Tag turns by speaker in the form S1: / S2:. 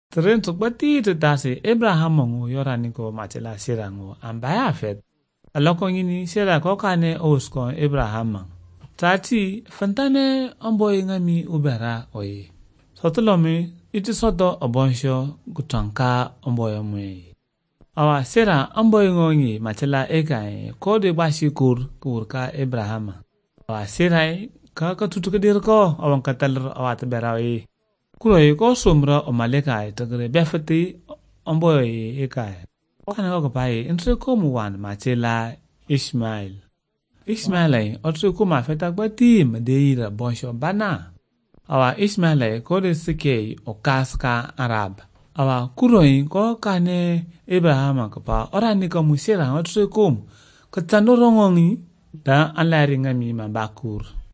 S1: Tren tuk bati tu dasi Abraham ngu yorani ko matela sira ngu ambaya fet. Aloko ngini sira ko kane osko Abraham. Tati fantane amboy ngami ubera oye. Sotulomi iti soto obonsho gutanka amboy mwe. Awa sira amboy ngongi matela ekai ko de bashi kur ka Abraham. Awa sira ka tutukadir ko awang katal awat bera oye. Kuroi ko sumra o maleka tagre befati amboy ekai. Kana ko pai entre ko muwan matela Ismail. Ismail otro ko mafeta gbati madeira bonsho bana. Awa Ismail ko de sike o kaska Arab. Awa kuroi ko kane Abraham ko pa orani ko musira otro ko katano rongongi da anlari ngami mabakur.